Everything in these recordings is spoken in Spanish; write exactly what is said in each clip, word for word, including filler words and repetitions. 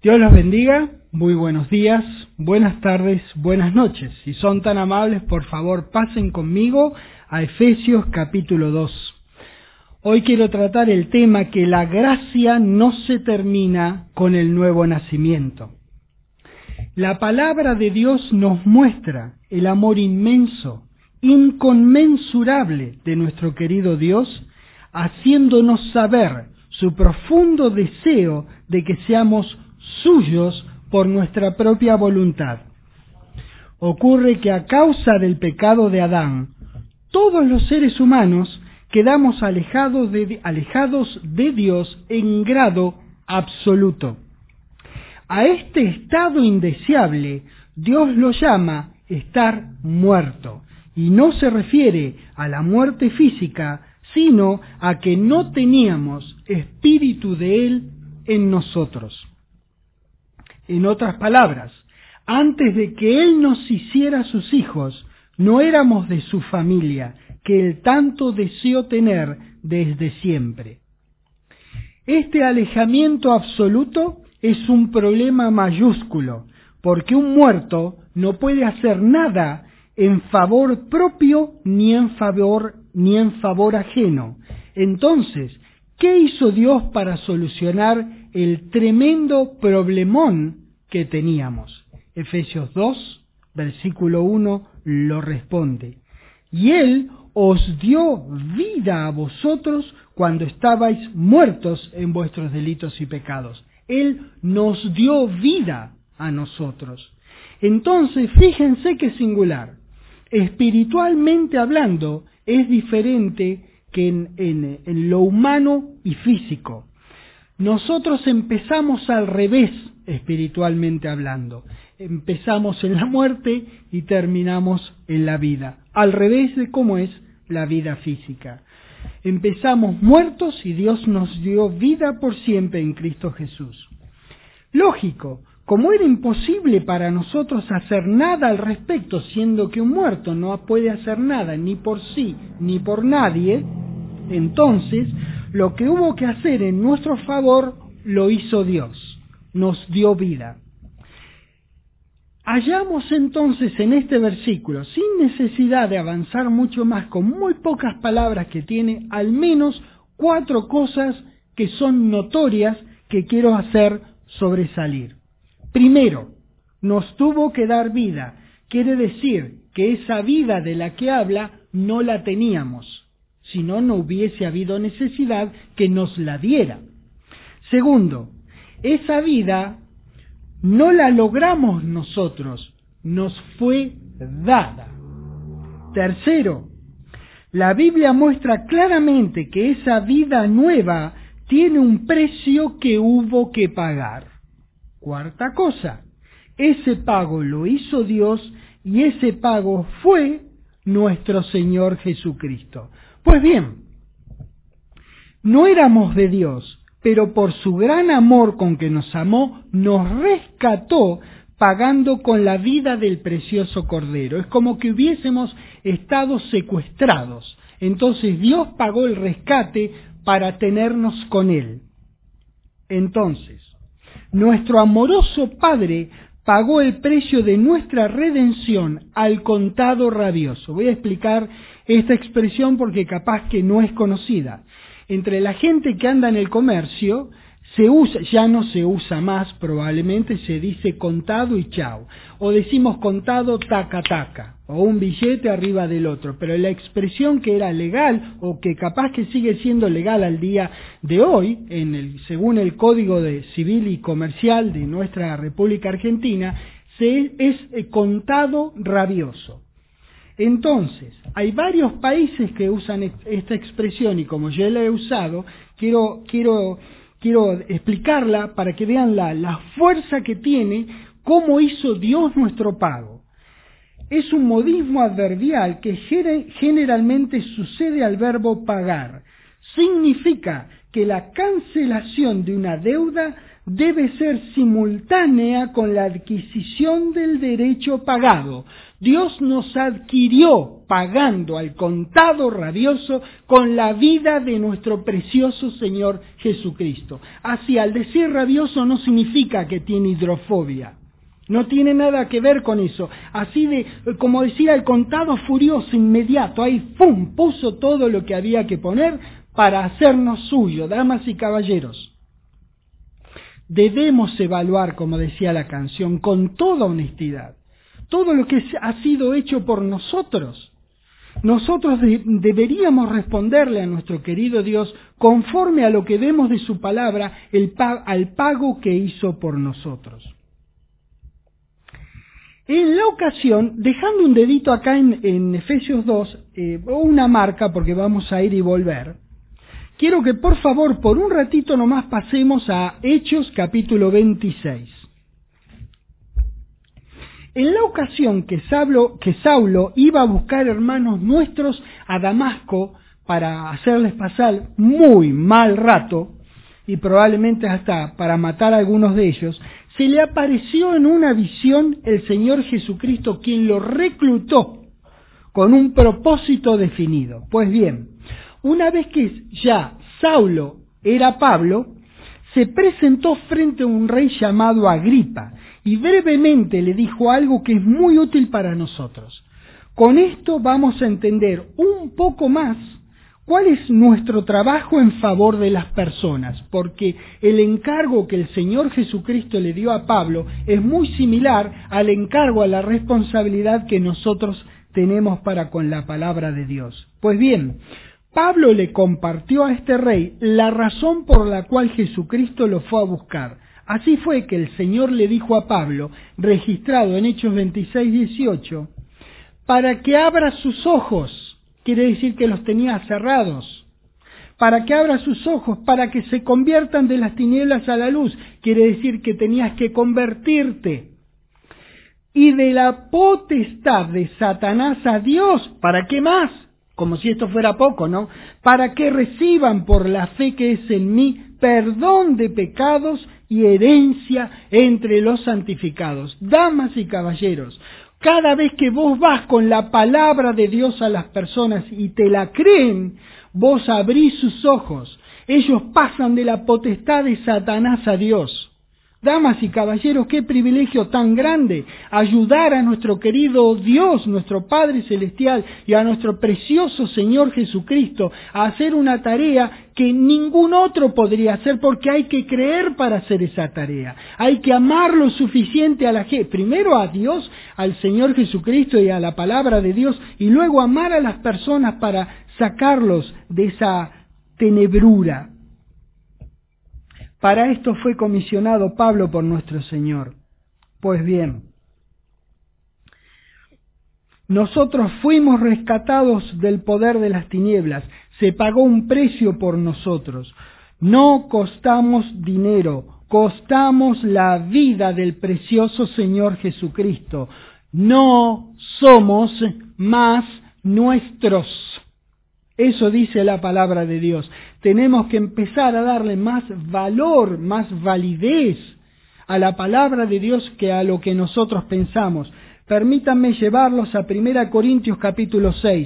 Dios los bendiga, muy buenos días, buenas tardes, buenas noches. Si son tan amables, por favor, pasen conmigo a Efesios capítulo dos. Hoy quiero tratar el tema que la gracia no se termina con el nuevo nacimiento. La palabra de Dios nos muestra el amor inmenso, inconmensurable de nuestro querido Dios, haciéndonos saber su profundo deseo de que seamos suyos por nuestra propia voluntad. Ocurre que a causa del pecado de Adán, todos los seres humanos quedamos alejados de, alejados de Dios en grado absoluto. A este estado indeseable, Dios lo llama estar muerto, y no se refiere a la muerte física, sino a que no teníamos espíritu de Él en nosotros. En otras palabras, antes de que Él nos hiciera sus hijos, no éramos de su familia, que Él tanto deseó tener desde siempre. Este alejamiento absoluto es un problema mayúsculo, porque un muerto no puede hacer nada en favor propio ni en favor, ni en favor ajeno. Entonces, ¿qué hizo Dios para solucionar el tremendo problemón que teníamos? Efesios dos, versículo uno, lo responde. Y Él os dio vida a vosotros cuando estabais muertos en vuestros delitos y pecados. Él nos dio vida a nosotros. Entonces, fíjense qué singular. Espiritualmente hablando, es diferente que en, en, en lo humano y físico. Nosotros empezamos al revés, espiritualmente hablando. Empezamos en la muerte y terminamos en la vida. Al revés de cómo es la vida física. Empezamos muertos y Dios nos dio vida por siempre en Cristo Jesús. Lógico, como era imposible para nosotros hacer nada al respecto, siendo que un muerto no puede hacer nada ni por sí ni por nadie, entonces lo que hubo que hacer en nuestro favor lo hizo Dios, nos dio vida. Hallamos entonces en este versículo, sin necesidad de avanzar mucho más, con muy pocas palabras que tiene, al menos cuatro cosas que son notorias que quiero hacer sobresalir. Primero, nos tuvo que dar vida. Quiere decir que esa vida de la que habla no la teníamos, si no, no hubiese habido necesidad que nos la diera. Segundo, esa vida no la logramos nosotros, nos fue dada. Tercero, la Biblia muestra claramente que esa vida nueva tiene un precio que hubo que pagar. Cuarta cosa, ese pago lo hizo Dios y ese pago fue nuestro Señor Jesucristo. Pues bien, no éramos de Dios, pero por su gran amor con que nos amó, nos rescató pagando con la vida del precioso Cordero. Es como que hubiésemos estado secuestrados. Entonces Dios pagó el rescate para tenernos con Él. Entonces, nuestro amoroso Padre pagó el precio de nuestra redención al contado rabioso. Voy a explicar esta expresión porque capaz que no es conocida. Entre la gente que anda en el comercio, se usa, ya no se usa más, probablemente se dice contado y chao. O decimos contado taca taca, o un billete arriba del otro. Pero la expresión que era legal, o que capaz que sigue siendo legal al día de hoy, en el, según el Código de Civil y Comercial de nuestra República Argentina, se, es eh, contado rabioso. Entonces, hay varios países que usan esta expresión y como yo la he usado, quiero, quiero, quiero explicarla para que vean la, la fuerza que tiene, cómo hizo Dios nuestro pago. Es un modismo adverbial que generalmente sucede al verbo pagar. Significa que la cancelación de una deuda debe ser simultánea con la adquisición del derecho pagado. Dios nos adquirió pagando al contado rabioso con la vida de nuestro precioso Señor Jesucristo. Así, al decir rabioso no significa que tiene hidrofobia. No tiene nada que ver con eso. Así de, como decía, el contado furioso inmediato, ahí ¡pum!, puso todo lo que había que poner para hacernos suyo, damas y caballeros. Debemos evaluar, como decía la canción, con toda honestidad, todo lo que ha sido hecho por nosotros. Nosotros de, deberíamos responderle a nuestro querido Dios conforme a lo que vemos de su palabra, el, al pago que hizo por nosotros. En la ocasión, dejando un dedito acá en, en Efesios dos, eh, una marca porque vamos a ir y volver, quiero que por favor por un ratito nomás pasemos a Hechos capítulo veintiséis. En la ocasión que Saulo, que Saulo iba a buscar hermanos nuestros a Damasco para hacerles pasar muy mal rato, y probablemente hasta para matar a algunos de ellos, se le apareció en una visión el Señor Jesucristo, quien lo reclutó con un propósito definido. Pues bien, una vez que ya Saulo era Pablo, se presentó frente a un rey llamado Agripa y brevemente le dijo algo que es muy útil para nosotros. Con esto vamos a entender un poco más cuál es nuestro trabajo en favor de las personas, porque el encargo que el Señor Jesucristo le dio a Pablo es muy similar al encargo, a la responsabilidad que nosotros tenemos para con la palabra de Dios. Pues bien, Pablo le compartió a este rey la razón por la cual Jesucristo lo fue a buscar. Así fue que el Señor le dijo a Pablo, registrado en Hechos veintiséis, dieciocho, para que abra sus ojos. Quiere decir que los tenía cerrados. Para que abra sus ojos, para que se conviertan de las tinieblas a la luz. Quiere decir que tenías que convertirte. Y de la potestad de Satanás a Dios, ¿para qué más? Como si esto fuera poco, ¿no? Para que reciban por la fe que es en mí perdón de pecados y herencia entre los santificados. Damas y caballeros, cada vez que vos vas con la palabra de Dios a las personas y te la creen, vos abrís sus ojos. Ellos pasan de la potestad de Satanás a Dios. Damas y caballeros, qué privilegio tan grande ayudar a nuestro querido Dios, nuestro Padre Celestial, y a nuestro precioso Señor Jesucristo a hacer una tarea que ningún otro podría hacer, porque hay que creer para hacer esa tarea. Hay que amar lo suficiente a la gente, primero a Dios, al Señor Jesucristo y a la palabra de Dios, y luego amar a las personas para sacarlos de esa tenebrura. Para esto fue comisionado Pablo por nuestro Señor. Pues bien, nosotros fuimos rescatados del poder de las tinieblas. Se pagó un precio por nosotros. No costamos dinero, costamos la vida del precioso Señor Jesucristo. No somos más nuestros. Eso dice la palabra de Dios. Tenemos que empezar a darle más valor, más validez a la palabra de Dios que a lo que nosotros pensamos. Permítanme llevarlos a Primera Corintios capítulo seis.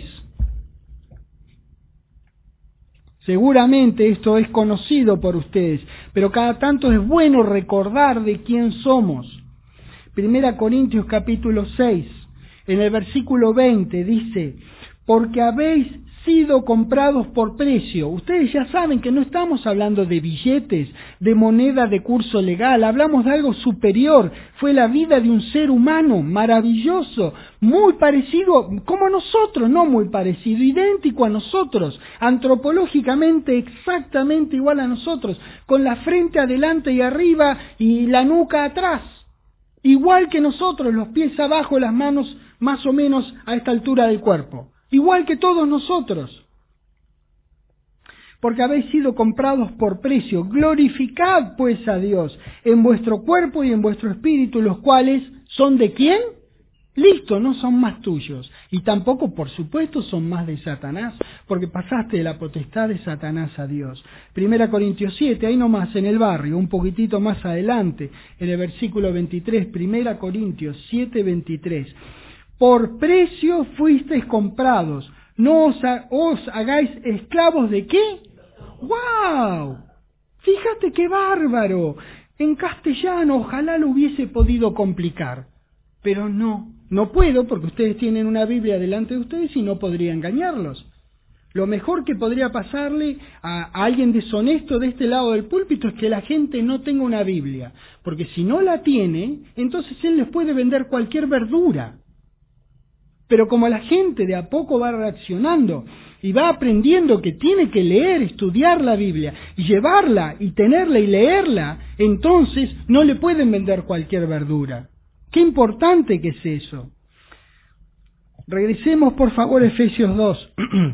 Seguramente esto es conocido por ustedes, pero cada tanto es bueno recordar de quién somos. Primera Corintios capítulo seis, en el versículo veinte dice, porque habéis sido comprados por precio. Ustedes ya saben que no estamos hablando de billetes, de moneda de curso legal, hablamos de algo superior. Fue la vida de un ser humano maravilloso, muy parecido, como nosotros, no muy parecido, idéntico a nosotros, antropológicamente exactamente igual a nosotros, con la frente adelante y arriba y la nuca atrás. Igual que nosotros, los pies abajo, las manos más o menos a esta altura del cuerpo. Igual que todos nosotros, porque habéis sido comprados por precio. Glorificad pues a Dios en vuestro cuerpo y en vuestro espíritu, los cuales son ¿de quién? Listo, no son más tuyos. Y tampoco, por supuesto, son más de Satanás, porque pasaste de la potestad de Satanás a Dios. Primera Corintios siete, ahí nomás en el barrio, un poquitito más adelante, en el versículo veintitrés, Primera Corintios siete, veintitrés. Por precio fuisteis comprados, no os, ha, os hagáis esclavos de qué. ¡Wow! Fíjate qué bárbaro. En castellano ojalá lo hubiese podido complicar, pero no, no puedo porque ustedes tienen una Biblia delante de ustedes y no podría engañarlos. Lo mejor que podría pasarle a, a alguien deshonesto de este lado del púlpito es que la gente no tenga una Biblia, porque si no la tiene, entonces él les puede vender cualquier verdura. Pero como la gente de a poco va reaccionando y va aprendiendo que tiene que leer, estudiar la Biblia y llevarla y tenerla y leerla, entonces no le pueden vender cualquier verdura. Qué importante que es eso. Regresemos por favor a Efesios dos.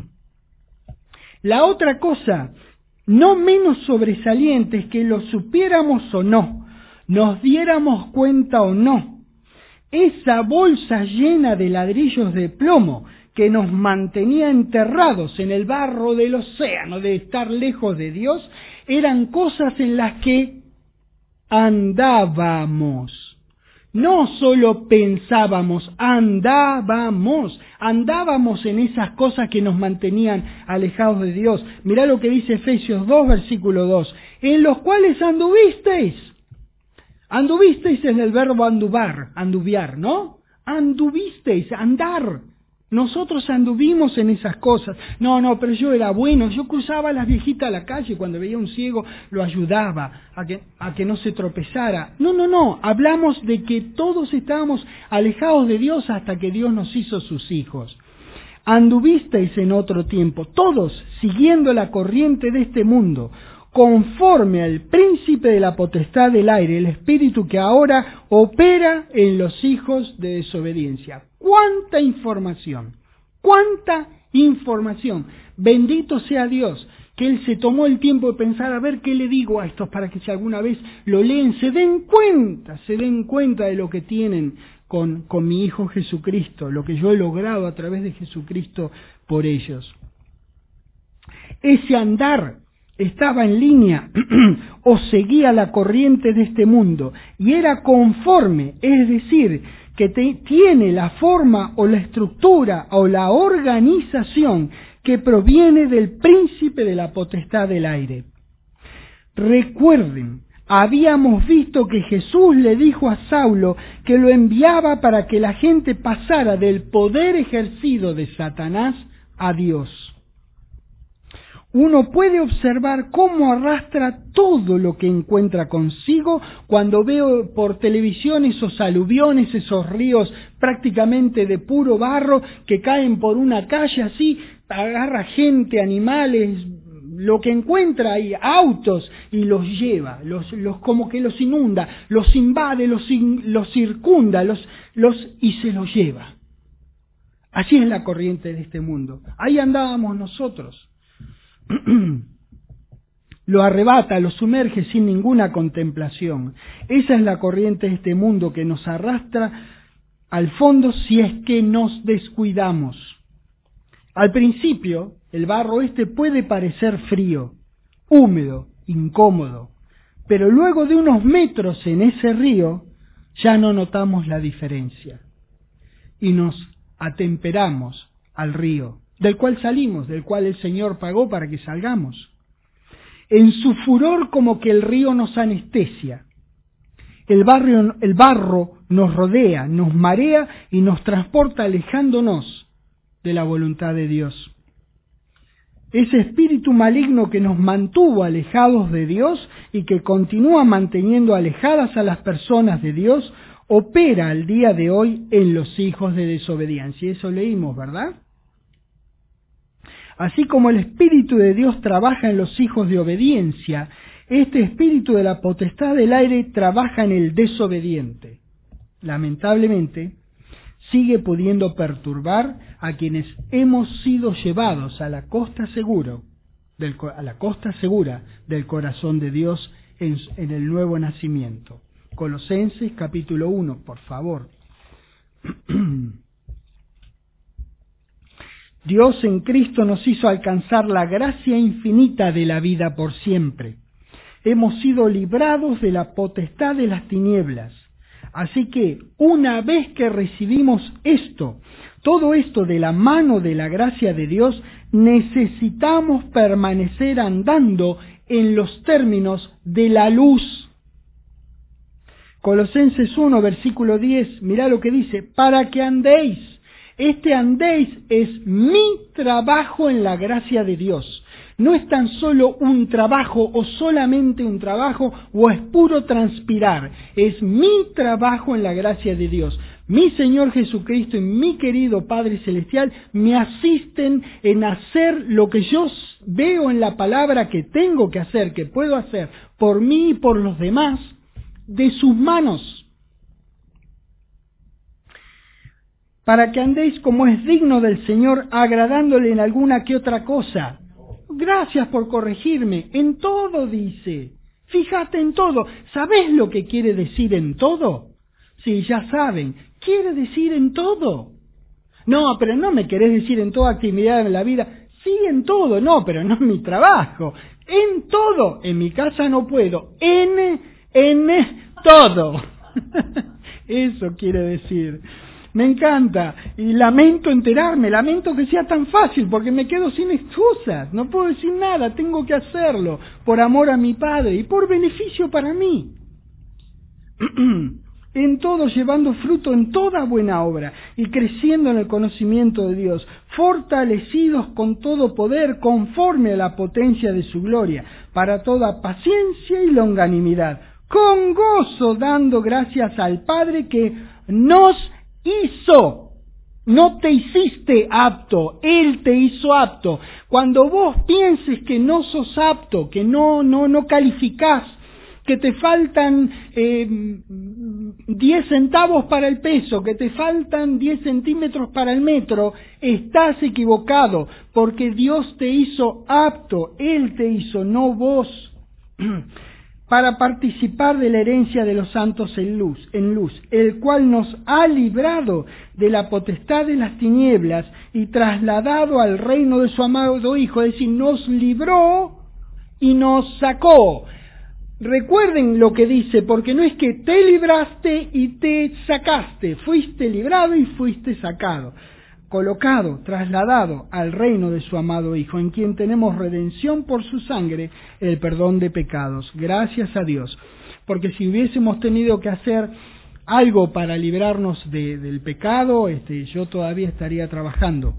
La otra cosa, no menos sobresaliente, es que lo supiéramos o no, nos diéramos cuenta o no. Esa bolsa llena de ladrillos de plomo que nos mantenía enterrados en el barro del océano de estar lejos de Dios, eran cosas en las que andábamos. No solo pensábamos, andábamos, andábamos en esas cosas que nos mantenían alejados de Dios. Mirá lo que dice Efesios dos, versículo dos, en los cuales anduvisteis. Anduvisteis en el verbo anduvar, anduviar, ¿no? Anduvisteis, andar. Nosotros anduvimos en esas cosas. No, no, pero yo era bueno. Yo cruzaba a las viejitas a la calle. Cuando veía un ciego, lo ayudaba a que, a que no se tropezara. No, no, no. Hablamos de que todos estábamos alejados de Dios hasta que Dios nos hizo sus hijos. Anduvisteis en otro tiempo, todos siguiendo la corriente de este mundo, conforme al príncipe de la potestad del aire, el espíritu que ahora opera en los hijos de desobediencia. ¡Cuánta información! ¡Cuánta información! Bendito sea Dios, que Él se tomó el tiempo de pensar, a ver qué le digo a estos para que si alguna vez lo leen, se den cuenta, se den cuenta de lo que tienen con, con mi Hijo Jesucristo, lo que yo he logrado a través de Jesucristo por ellos. Ese andar estaba en línea o seguía la corriente de este mundo y era conforme, es decir, que te, tiene la forma o la estructura o la organización que proviene del príncipe de la potestad del aire. Recuerden, habíamos visto que Jesús le dijo a Saulo que lo enviaba para que la gente pasara del poder ejercido de Satanás a Dios. Uno puede observar cómo arrastra todo lo que encuentra consigo cuando veo por televisión esos aluviones, esos ríos prácticamente de puro barro que caen por una calle así, agarra gente, animales, lo que encuentra ahí, autos, y los lleva, los, los como que los inunda, los invade, los, in, los circunda, los, los, y se los lleva. Así es la corriente de este mundo. Ahí andábamos nosotros. Lo arrebata, lo sumerge sin ninguna contemplación. Esa es la corriente de este mundo que nos arrastra al fondo si es que nos descuidamos. Al principio, el barro este puede parecer frío, húmedo, incómodo, pero luego de unos metros en ese río ya no notamos la diferencia y nos atemperamos al río, del cual salimos, del cual el Señor pagó para que salgamos. En su furor como que el río nos anestesia. El, barrio, el barro nos rodea, nos marea y nos transporta alejándonos de la voluntad de Dios. Ese espíritu maligno que nos mantuvo alejados de Dios y que continúa manteniendo alejadas a las personas de Dios, opera al día de hoy en los hijos de desobediencia. Eso leímos, ¿verdad? Así como el Espíritu de Dios trabaja en los hijos de obediencia, este espíritu de la potestad del aire trabaja en el desobediente. Lamentablemente, sigue pudiendo perturbar a quienes hemos sido llevados a la costa seguro, del, a la costa segura del corazón de Dios en, en el nuevo nacimiento. Colosenses capítulo uno, por favor. Dios en Cristo nos hizo alcanzar la gracia infinita de la vida por siempre. Hemos sido librados de la potestad de las tinieblas. Así que, una vez que recibimos esto, todo esto de la mano de la gracia de Dios, necesitamos permanecer andando en los términos de la luz. Colosenses uno, versículo diez, mirá lo que dice, para que andéis. Este andéis es mi trabajo en la gracia de Dios. No es tan solo un trabajo o solamente un trabajo o es puro transpirar. Es mi trabajo en la gracia de Dios. Mi Señor Jesucristo y mi querido Padre Celestial me asisten en hacer lo que yo veo en la palabra que tengo que hacer, que puedo hacer por mí y por los demás, de sus manos. Para que andéis como es digno del Señor, agradándole en alguna que otra cosa. Gracias por corregirme. En todo dice. Fíjate en todo. ¿Sabés lo que quiere decir en todo? Sí, ya saben. Quiere decir en todo. No, pero no me querés decir en toda actividad de la vida. Sí, en todo. No, pero no en mi trabajo. En todo. En mi casa no puedo. En, en todo. Eso quiere decir. Me encanta, y lamento enterarme, lamento que sea tan fácil, porque me quedo sin excusas, no puedo decir nada, tengo que hacerlo, por amor a mi Padre y por beneficio para mí. En todo llevando fruto en toda buena obra, y creciendo en el conocimiento de Dios, fortalecidos con todo poder, conforme a la potencia de su gloria, para toda paciencia y longanimidad, con gozo dando gracias al Padre que nos hizo, no te hiciste apto, Él te hizo apto. Cuando vos pienses que no sos apto, que no, no, no calificás, que te faltan eh, diez centavos para el peso, que te faltan diez centímetros para el metro, estás equivocado, porque Dios te hizo apto, Él te hizo, no vos. Para participar de la herencia de los santos en luz, en luz, el cual nos ha librado de la potestad de las tinieblas y trasladado al reino de su amado Hijo, es decir, nos libró y nos sacó. Recuerden lo que dice, porque no es que te libraste y te sacaste, fuiste librado y fuiste sacado. Colocado, trasladado al reino de su amado Hijo, en quien tenemos redención por su sangre, el perdón de pecados. Gracias a Dios. Porque si hubiésemos tenido que hacer algo para librarnos de, del pecado, este, yo todavía estaría trabajando.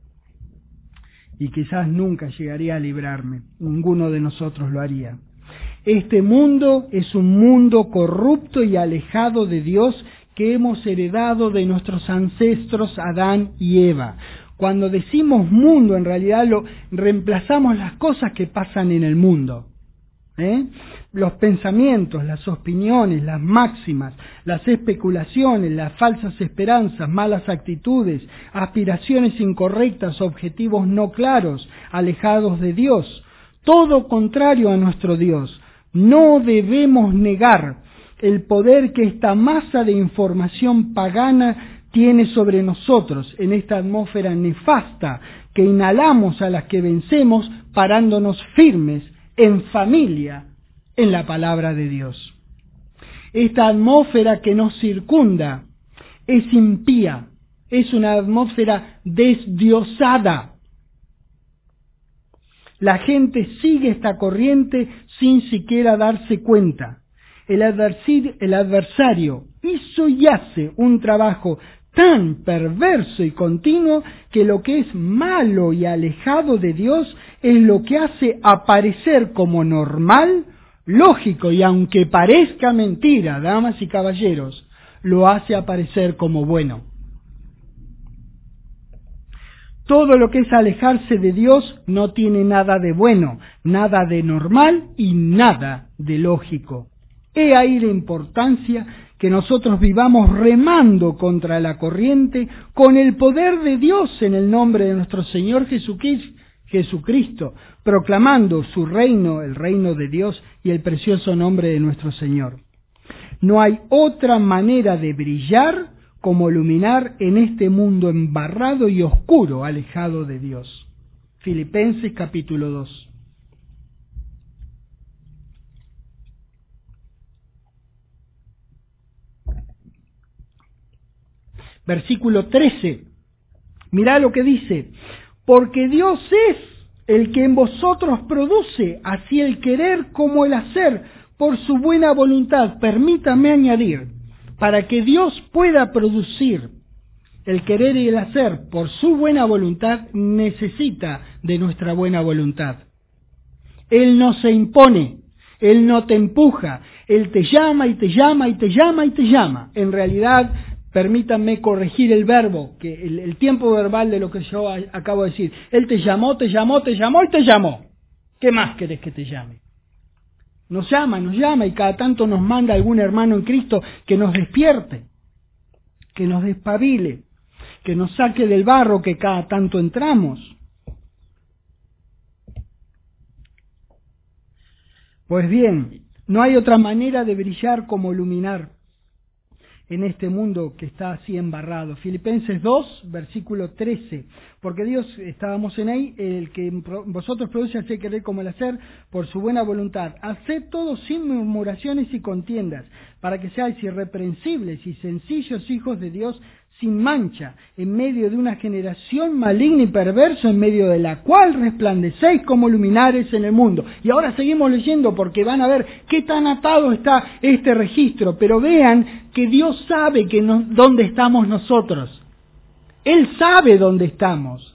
Y quizás nunca llegaría a librarme. Ninguno de nosotros lo haría. Este mundo es un mundo corrupto y alejado de Dios, que hemos heredado de nuestros ancestros Adán y Eva. Cuando decimos mundo, en realidad lo reemplazamos las cosas que pasan en el mundo. ¿Eh? Los pensamientos, las opiniones, las máximas, las especulaciones, las falsas esperanzas, malas actitudes, aspiraciones incorrectas, objetivos no claros, alejados de Dios. Todo contrario a nuestro Dios. No debemos negar el poder que esta masa de información pagana tiene sobre nosotros en esta atmósfera nefasta que inhalamos a las que vencemos, parándonos firmes en familia en la palabra de Dios. Esta atmósfera que nos circunda es impía, es una atmósfera desdiosada. La gente sigue esta corriente sin siquiera darse cuenta. El adversario, el adversario hizo y hace un trabajo tan perverso y continuo que lo que es malo y alejado de Dios es lo que hace aparecer como normal, lógico y aunque parezca mentira, damas y caballeros, lo hace aparecer como bueno. Todo lo que es alejarse de Dios no tiene nada de bueno, nada de normal y nada de lógico. He ahí la importancia que nosotros vivamos remando contra la corriente con el poder de Dios en el nombre de nuestro Señor Jesucristo, proclamando su reino, el reino de Dios y el precioso nombre de nuestro Señor. No hay otra manera de brillar como luminar en este mundo embarrado y oscuro, alejado de Dios. Filipenses capítulo dos. Versículo trece. Mirá lo que dice. Porque Dios es el que en vosotros produce así el querer como el hacer por su buena voluntad. Permítame añadir, para que Dios pueda producir el querer y el hacer por su buena voluntad, necesita de nuestra buena voluntad. Él no se impone, Él no te empuja, Él te llama y te llama y te llama y te llama. En realidad, permítanme corregir el verbo, que el, el tiempo verbal de lo que yo a, acabo de decir. Él te llamó, te llamó, te llamó y te llamó. ¿Qué más querés que te llame? Nos llama, nos llama y cada tanto nos manda algún hermano en Cristo que nos despierte, que nos despabile, que nos saque del barro que cada tanto entramos. Pues bien, no hay otra manera de brillar como iluminar en este mundo que está así embarrado. Filipenses dos, versículo trece. Porque Dios, estábamos en ahí, el que vosotros produce así querer como el hacer, por su buena voluntad. Haced todo sin murmuraciones y contiendas, para que seáis irreprensibles y sencillos hijos de Dios, sin mancha, en medio de una generación maligna y perversa, en medio de la cual resplandecéis como luminares en el mundo. Y ahora seguimos leyendo porque van a ver qué tan atado está este registro, pero vean que Dios sabe que no, dónde estamos nosotros. Él sabe dónde estamos.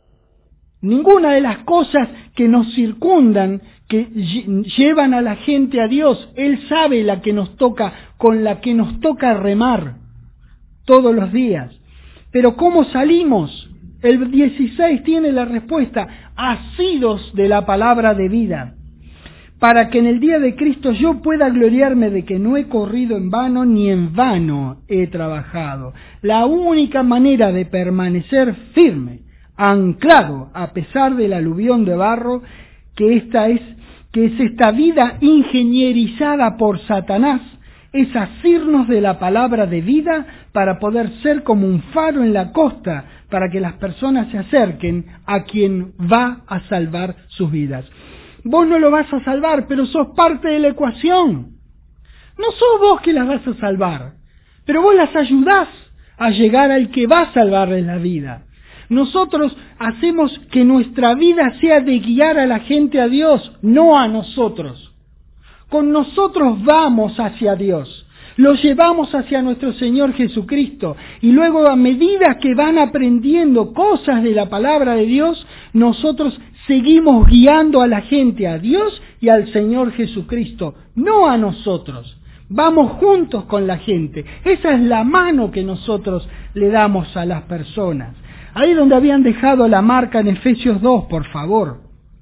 Ninguna de las cosas que nos circundan, que llevan a la gente a Dios, Él sabe la que nos toca, con la que nos toca remar todos los días. Pero ¿cómo salimos? El dieciséis tiene la respuesta: asidos de la palabra de vida, para que en el día de Cristo yo pueda gloriarme de que no he corrido en vano, ni en vano he trabajado. La única manera de permanecer firme, anclado, a pesar del aluvión de barro, que esta es, que es esta vida ingenierizada por Satanás, es asirnos de la palabra de vida para poder ser como un faro en la costa, para que las personas se acerquen a quien va a salvar sus vidas. Vos no lo vas a salvar, pero sos parte de la ecuación. No sos vos que las vas a salvar, pero vos las ayudás a llegar al que va a salvarles la vida. Nosotros hacemos que nuestra vida sea de guiar a la gente a Dios, no a nosotros. Con nosotros vamos hacia Dios, los llevamos hacia nuestro Señor Jesucristo, y luego a medida que van aprendiendo cosas de la palabra de Dios, nosotros seguimos guiando a la gente a Dios y al Señor Jesucristo, no a nosotros. Vamos juntos con la gente. Esa es la mano que nosotros le damos a las personas. Ahí donde habían dejado la marca en Efesios dos, por favor.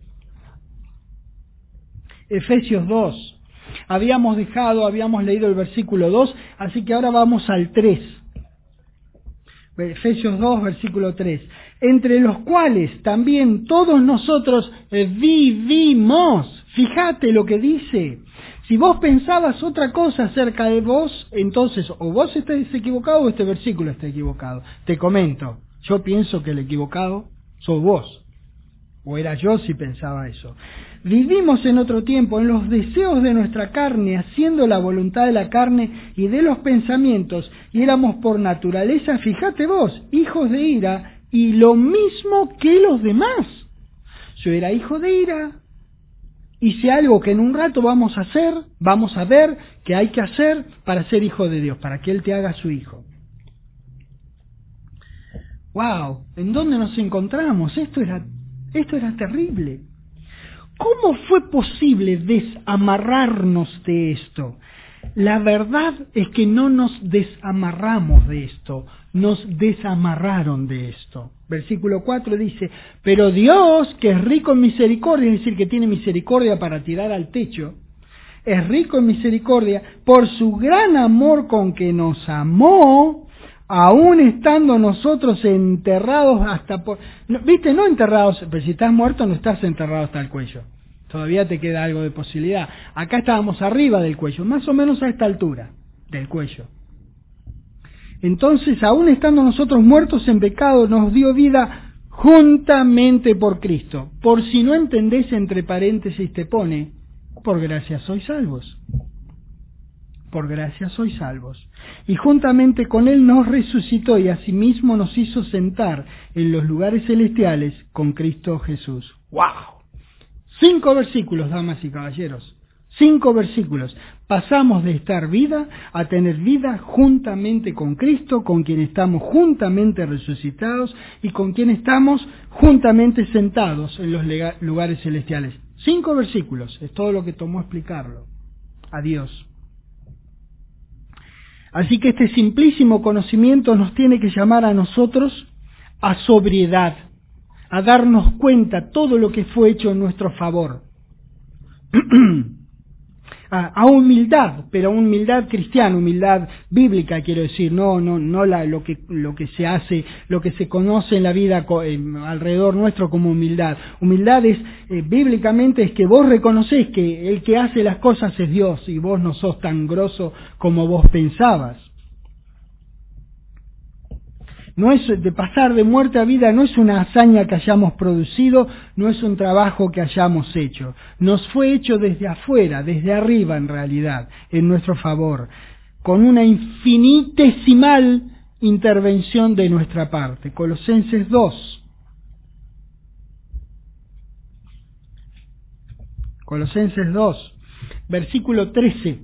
Efesios dos. Habíamos dejado, habíamos leído el versículo dos, así que ahora vamos al tres. Efesios dos, versículo tres. Entre los cuales también todos nosotros vivimos. Fíjate lo que dice. Si vos pensabas otra cosa acerca de vos, entonces o vos estás equivocado o este versículo está equivocado. Te comento, yo pienso que el equivocado sos vos. O era yo si pensaba eso. Vivimos en otro tiempo en los deseos de nuestra carne, haciendo la voluntad de la carne y de los pensamientos, y éramos por naturaleza, fíjate vos, hijos de ira, y lo mismo que los demás. Yo era hijo de ira, hice algo que en un rato vamos a hacer, vamos a ver que hay que hacer para ser hijo de Dios, para que Él te haga su hijo. ¡Wow! ¿En dónde nos encontramos? Esto era, esto era terrible. ¿Cómo fue posible desamarrarnos de esto? La verdad es que no nos desamarramos de esto, nos desamarraron de esto. Versículo cuatro dice, pero Dios, que es rico en misericordia, es decir, que tiene misericordia para tirar al techo, es rico en misericordia, por su gran amor con que nos amó, aún estando nosotros enterrados hasta por... No, ¿viste? No enterrados, pero si estás muerto no estás enterrado hasta el cuello. Todavía te queda algo de posibilidad. Acá estábamos arriba del cuello, más o menos a esta altura del cuello. Entonces, aún estando nosotros muertos en pecado, nos dio vida juntamente por Cristo. Por si no entendés, entre paréntesis te pone, por gracia sois salvos. Por gracia sois salvos. Y juntamente con Él nos resucitó y asimismo nos hizo sentar en los lugares celestiales con Cristo Jesús. ¡Wow! Cinco versículos, damas y caballeros. Cinco versículos. Pasamos de estar vida a tener vida juntamente con Cristo, con quien estamos juntamente resucitados y con quien estamos juntamente sentados en los lugares celestiales. Cinco versículos, es todo lo que tomó explicarlo. Adiós. Así que este simplísimo conocimiento nos tiene que llamar a nosotros a sobriedad, a darnos cuenta todo lo que fue hecho en nuestro favor. a, a humildad, pero humildad cristiana, humildad bíblica, quiero decir, no, no, no la, lo que, lo que se hace, lo que se conoce en la vida eh, alrededor nuestro como humildad. Humildad es, eh, bíblicamente, es que vos reconocés que el que hace las cosas es Dios y vos no sos tan grosso como vos pensabas. No es de pasar de muerte a vida, no es una hazaña que hayamos producido, no es un trabajo que hayamos hecho. Nos fue hecho desde afuera, desde arriba en realidad, en nuestro favor, con una infinitesimal intervención de nuestra parte. Colosenses dos. Colosenses dos, versículo trece.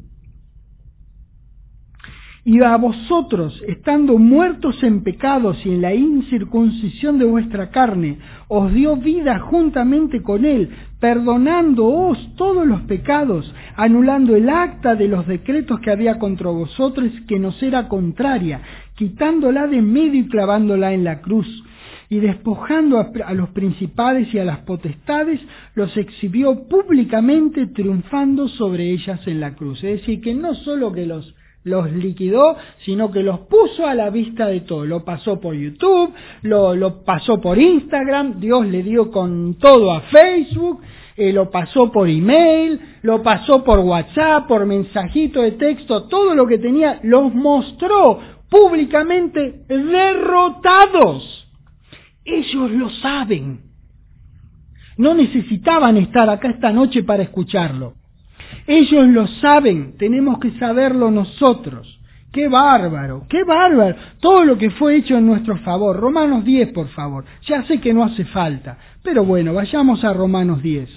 Y a vosotros, estando muertos en pecados y en la incircuncisión de vuestra carne, os dio vida juntamente con Él, perdonándoos todos los pecados, anulando el acta de los decretos que había contra vosotros, que nos era contraria, quitándola de medio y clavándola en la cruz. Y despojando a, a los principales y a las potestades, los exhibió públicamente, triunfando sobre ellas en la cruz. Es decir, que no solo que los los liquidó, sino que los puso a la vista de todo. Lo pasó por YouTube, lo, lo pasó por Instagram, Dios le dio con todo a Facebook, eh, lo pasó por email, lo pasó por WhatsApp, por mensajito de texto, todo lo que tenía, los mostró públicamente derrotados. Ellos lo saben. No necesitaban estar acá esta noche para escucharlo. Ellos lo saben, tenemos que saberlo nosotros. ¡Qué bárbaro! ¡Qué bárbaro! Todo lo que fue hecho en nuestro favor. Romanos diez, por favor. Ya sé que no hace falta, pero bueno, vayamos a Romanos diez.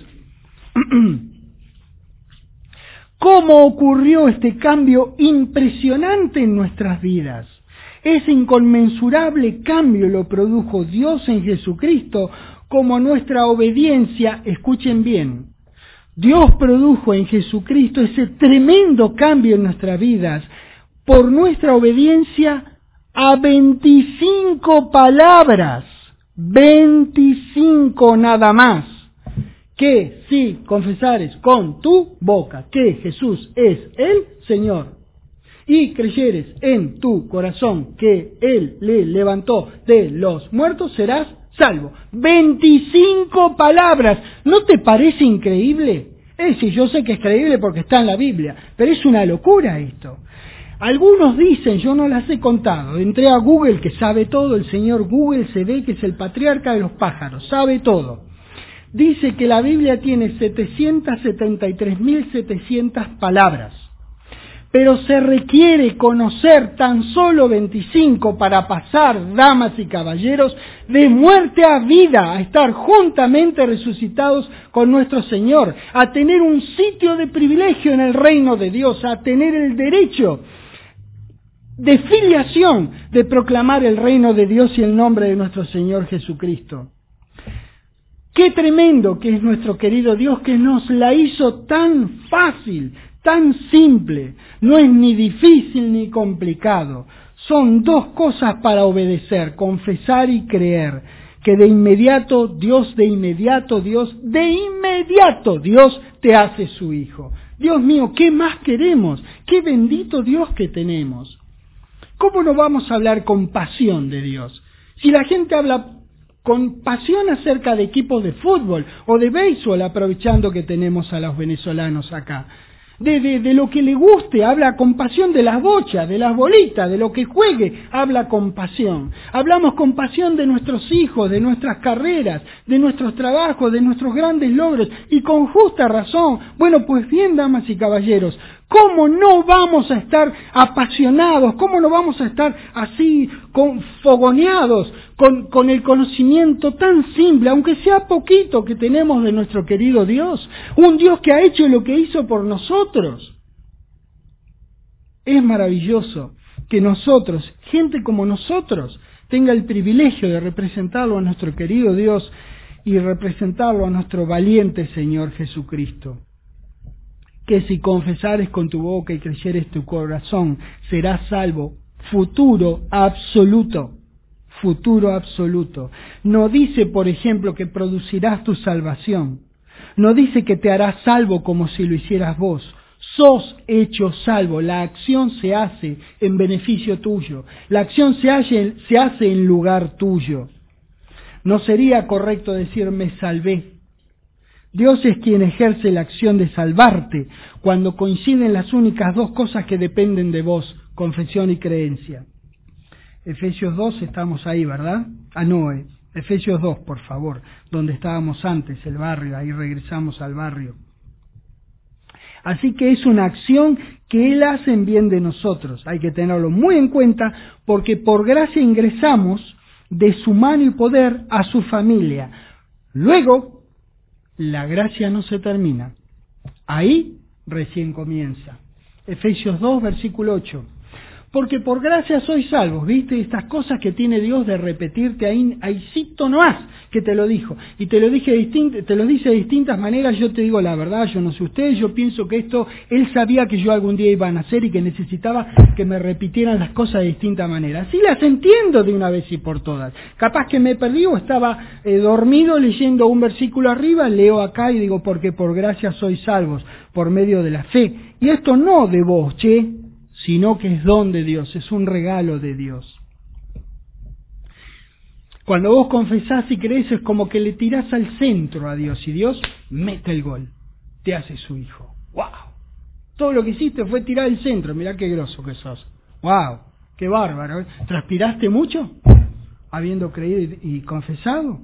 ¿Cómo ocurrió este cambio impresionante en nuestras vidas? Ese inconmensurable cambio lo produjo Dios en Jesucristo, como nuestra obediencia, escuchen bien, Dios produjo en Jesucristo ese tremendo cambio en nuestras vidas por nuestra obediencia a veinticinco palabras, veinticinco nada más, que si confesares con tu boca que Jesús es el Señor y creyeres en tu corazón que Él le levantó de los muertos, serás salvo. veinticinco palabras. ¿No te parece increíble? Es decir, yo sé que es creíble porque está en la Biblia, pero es una locura esto. Algunos dicen, yo no las he contado, entré a Google, que sabe todo, el señor Google se ve que es el patriarca de los pájaros, sabe todo. Dice que la Biblia tiene setecientas setenta y tres mil setecientas palabras. Pero se requiere conocer tan solo veinticinco para pasar, damas y caballeros, de muerte a vida, a estar juntamente resucitados con nuestro Señor, a tener un sitio de privilegio en el reino de Dios, a tener el derecho de filiación de proclamar el reino de Dios y el nombre de nuestro Señor Jesucristo. Qué tremendo que es nuestro querido Dios, que nos la hizo tan fácil, tan simple, no es ni difícil ni complicado. Son dos cosas para obedecer, confesar y creer, que de inmediato Dios, de inmediato Dios, de inmediato Dios te hace su hijo. Dios mío, ¿qué más queremos? ¡Qué bendito Dios que tenemos! ¿Cómo no vamos a hablar con pasión de Dios? Si la gente habla con pasión acerca de equipos de fútbol o de béisbol, aprovechando que tenemos a los venezolanos acá. de, de, de lo que le guste, habla con pasión de las bochas, de las bolitas, de lo que juegue, habla con pasión. Hablamos con pasión de nuestros hijos, de nuestras carreras, de nuestros trabajos, de nuestros grandes logros, y con justa razón. Bueno, pues bien, damas y caballeros, ¿cómo no vamos a estar apasionados? ¿Cómo no vamos a estar así, con, fogoneados, con, con el conocimiento tan simple, aunque sea poquito, que tenemos de nuestro querido Dios? Un Dios que ha hecho lo que hizo por nosotros. Es maravilloso que nosotros, gente como nosotros, tenga el privilegio de representarlo a nuestro querido Dios y representarlo a nuestro valiente Señor Jesucristo. Que si confesares con tu boca y creyeres tu corazón, serás salvo. Futuro absoluto. Futuro absoluto. No dice, por ejemplo, que producirás tu salvación. No dice que te harás salvo como si lo hicieras vos. Sos hecho salvo. La acción se hace en beneficio tuyo. La acción se hace, se hace en lugar tuyo. No sería correcto decir me salvé. Dios es quien ejerce la acción de salvarte cuando coinciden las únicas dos cosas que dependen de vos, confesión y creencia. Efesios dos, estamos ahí, ¿verdad? Ah, no, eh. Efesios dos, por favor, donde estábamos antes, el barrio, ahí regresamos al barrio. Así que es una acción que Él hace en bien de nosotros. Hay que tenerlo muy en cuenta porque por gracia ingresamos de su mano y poder a su familia. Luego, la gracia no se termina. Ahí recién comienza. Efesios dos, versículo ocho. Porque por gracia sois salvos, ¿viste? Estas cosas que tiene Dios de repetirte ahí, ahí cito nomás que te lo dijo. Y te lo dije distint, te lo dice de distintas maneras, yo te digo la verdad, yo no sé ustedes, yo pienso que esto, Él sabía que yo algún día iba a nacer y que necesitaba que me repitieran las cosas de distinta manera. Así las entiendo de una vez y por todas. Capaz que me perdí o estaba eh, dormido leyendo un versículo arriba, leo acá y digo, porque por gracia sois salvos, por medio de la fe. Y esto no de vos, che, sino que es don de Dios, es un regalo de Dios. Cuando vos confesás y crees es como que le tirás al centro a Dios y Dios mete el gol, te hace su hijo. ¡Wow! Todo lo que hiciste fue tirar el centro, mirá qué groso que sos. ¡Wow! ¡Qué bárbaro! ¿eh? ¿Transpiraste mucho habiendo creído y, y confesado?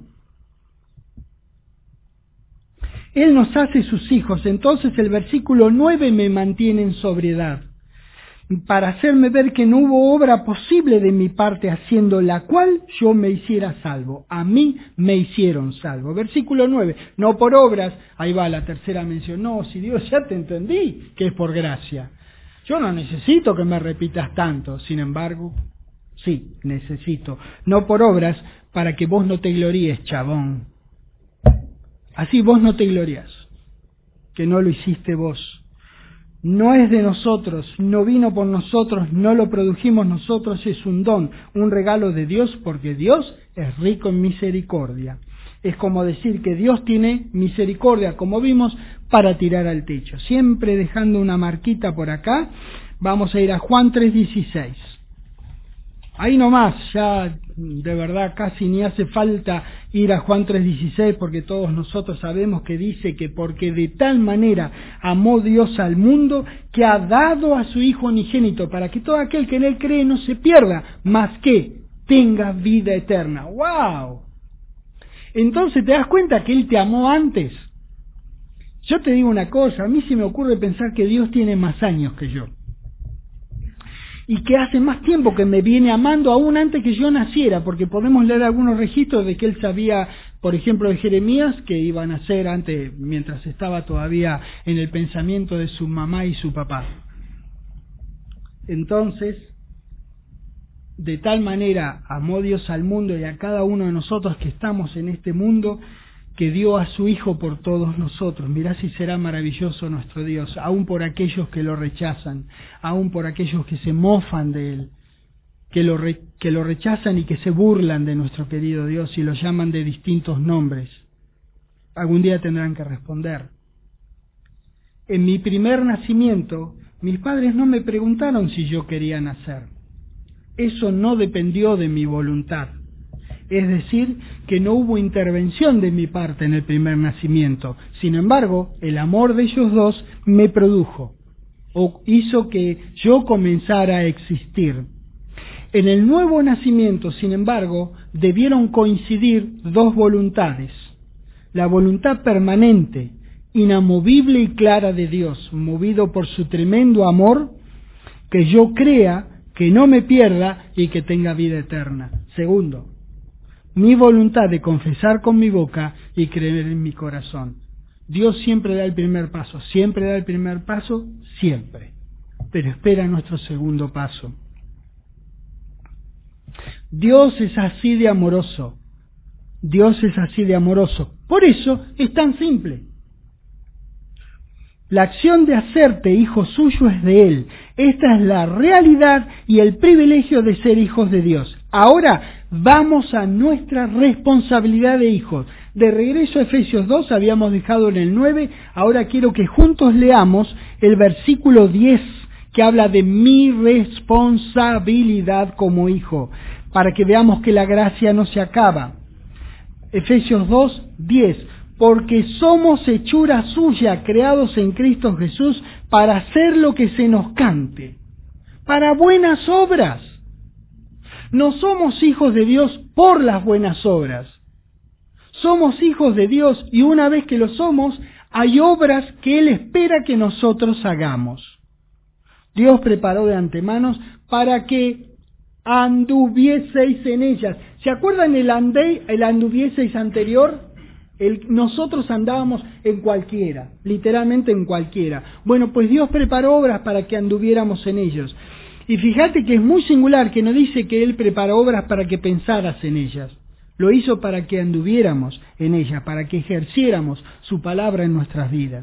Él nos hace sus hijos, entonces el versículo nueve me mantiene en sobriedad, para hacerme ver que no hubo obra posible de mi parte haciendo la cual yo me hiciera salvo. A mí me hicieron salvo. Versículo nueve, no por obras, ahí va la tercera mención, no, si Dios ya te entendí que es por gracia. Yo no necesito que me repitas tanto, sin embargo, sí, necesito. No por obras, para que vos no te gloríes, chabón. Así vos no te glorias, que no lo hiciste vos. No es de nosotros, no vino por nosotros, no lo produjimos nosotros, es un don, un regalo de Dios, porque Dios es rico en misericordia. Es como decir que Dios tiene misericordia, como vimos, para tirar al techo. Siempre dejando una marquita por acá, vamos a ir a Juan tres dieciséis. Ahí nomás, ya de verdad casi ni hace falta ir a Juan tres dieciséis porque todos nosotros sabemos que dice que porque de tal manera amó Dios al mundo que ha dado a su Hijo unigénito para que todo aquel que en Él cree no se pierda, más que tenga vida eterna. ¡Wow! Entonces te das cuenta que Él te amó antes. Yo te digo una cosa, a mí se me ocurre pensar que Dios tiene más años que yo. Y que hace más tiempo que me viene amando aún antes que yo naciera, porque podemos leer algunos registros de que Él sabía, por ejemplo, de Jeremías, que iba a nacer antes, mientras estaba todavía en el pensamiento de su mamá y su papá. Entonces, de tal manera amó Dios al mundo y a cada uno de nosotros que estamos en este mundo, que dio a su Hijo por todos nosotros. Mirá si será maravilloso nuestro Dios, aún por aquellos que lo rechazan, aún por aquellos que se mofan de Él, que lo, re, que lo rechazan y que se burlan de nuestro querido Dios y lo llaman de distintos nombres. Algún día tendrán que responder. En mi primer nacimiento, mis padres no me preguntaron si yo quería nacer. Eso no dependió de mi voluntad. Es decir, que no hubo intervención de mi parte en el primer nacimiento. Sin embargo, el amor de ellos dos me produjo. o hizo que yo comenzara a existir. En el nuevo nacimiento, sin embargo, debieron coincidir dos voluntades. La voluntad permanente, inamovible y clara de Dios, movido por su tremendo amor, que yo crea, que no me pierda y que tenga vida eterna. Segundo, mi voluntad de confesar con mi boca y creer en mi corazón. Dios siempre da el primer paso, siempre da el primer paso, siempre, pero espera nuestro segundo paso. Dios es así de amoroso, Dios es así de amoroso, por eso es tan simple. La acción de hacerte hijo suyo es de Él. Esta es la realidad y el privilegio de ser hijos de Dios. Ahora vamos a nuestra responsabilidad de hijos. De regreso a Efesios dos, habíamos dejado en el nueve, ahora quiero que juntos leamos el versículo diez, que habla de mi responsabilidad como hijo, para que veamos que la gracia no se acaba. Efesios dos, diez. Porque somos hechura suya, creados en Cristo Jesús, para hacer lo que se nos cante, para buenas obras. No somos hijos de Dios por las buenas obras. Somos hijos de Dios y una vez que lo somos, hay obras que Él espera que nosotros hagamos. Dios preparó de antemano para que anduvieseis en ellas. ¿Se acuerdan el andé, el anduvieseis anterior? El, nosotros andábamos en cualquiera, literalmente en cualquiera. Bueno, pues Dios preparó obras para que anduviéramos en ellos. Y fíjate que es muy singular que no dice que Él preparó obras para que pensaras en ellas. Lo hizo para que anduviéramos en ellas, para que ejerciéramos su palabra en nuestras vidas.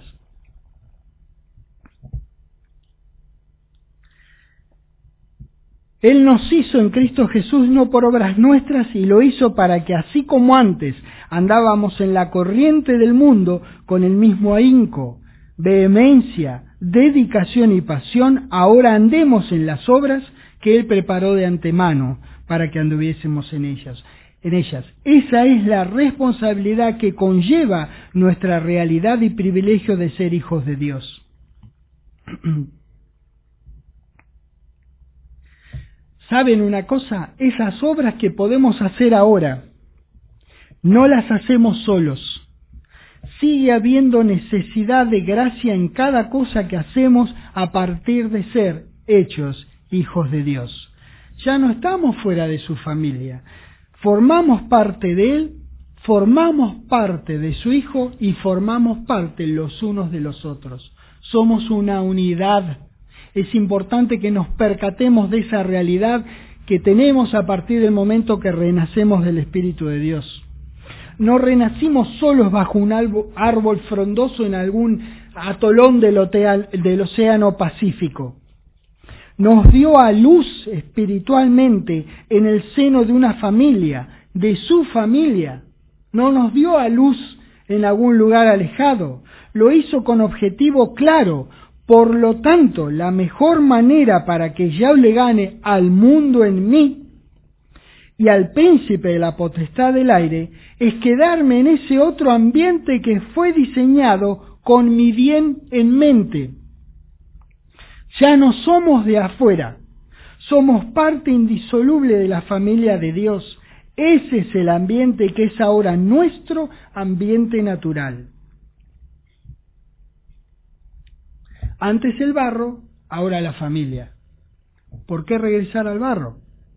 Él nos hizo en Cristo Jesús no por obras nuestras y lo hizo para que así como antes andábamos en la corriente del mundo con el mismo ahínco, vehemencia, dedicación y pasión, ahora andemos en las obras que Él preparó de antemano para que anduviésemos en ellas. En ellas. Esa es la responsabilidad que conlleva nuestra realidad y privilegio de ser hijos de Dios. ¿Saben una cosa? Esas obras que podemos hacer ahora, no las hacemos solos. Sigue habiendo necesidad de gracia en cada cosa que hacemos a partir de ser hechos hijos de Dios. Ya no estamos fuera de su familia. Formamos parte de Él, formamos parte de su Hijo y formamos parte los unos de los otros. Somos una unidad. Es importante que nos percatemos de esa realidad que tenemos a partir del momento que renacemos del Espíritu de Dios. No renacimos solos bajo un árbol frondoso en algún atolón del océano Pacífico. Nos dio a luz espiritualmente en el seno de una familia, de su familia. No nos dio a luz en algún lugar alejado. Lo hizo con objetivo claro. Por lo tanto, la mejor manera para que yo le gane al mundo en mí y al príncipe de la potestad del aire es quedarme en ese otro ambiente que fue diseñado con mi bien en mente. Ya no somos de afuera, somos parte indisoluble de la familia de Dios. Ese es el ambiente que es ahora nuestro ambiente natural. Antes el barro, ahora la familia. ¿Por qué regresar al barro?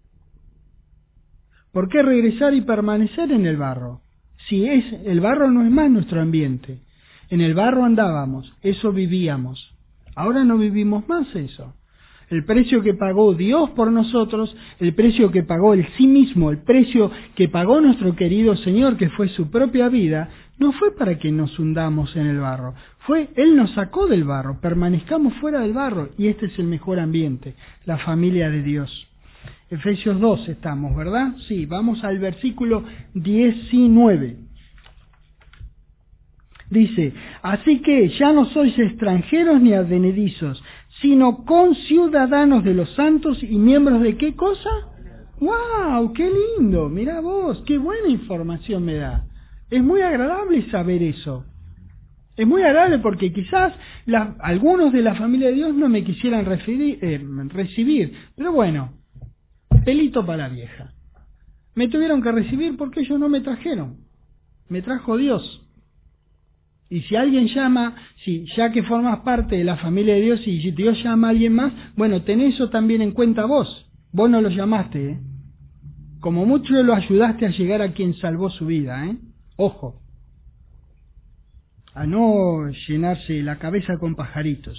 ¿Por qué regresar y permanecer en el barro? Si es, el barro no es más nuestro ambiente. En el barro andábamos, eso vivíamos. Ahora no vivimos más eso. El precio que pagó Dios por nosotros, el precio que pagó Él sí mismo, el precio que pagó nuestro querido Señor, que fue su propia vida, no fue para que nos hundamos en el barro. Fue, Él nos sacó del barro, permanezcamos fuera del barro, y este es el mejor ambiente, la familia de Dios. Efesios dos estamos, ¿verdad? Sí, vamos al versículo diecinueve. Dice, así que ya no sois extranjeros ni advenedizos, sino conciudadanos de los santos y miembros de ¿qué cosa? ¡Wow! ¡Qué lindo! Mirá vos, qué buena información me da. Es muy agradable saber eso. Es muy agradable porque quizás la, algunos de la familia de Dios no me quisieran recibir, eh, recibir, pero bueno, pelito para la vieja. Me tuvieron que recibir porque ellos no me trajeron, me trajo Dios. Y si alguien llama, si ya que formas parte de la familia de Dios y si Dios llama a alguien más, bueno, ten eso también en cuenta vos. Vos no lo llamaste, ¿eh? Como mucho lo ayudaste a llegar a quien salvó su vida, ¿eh? Ojo, a no llenarse la cabeza con pajaritos.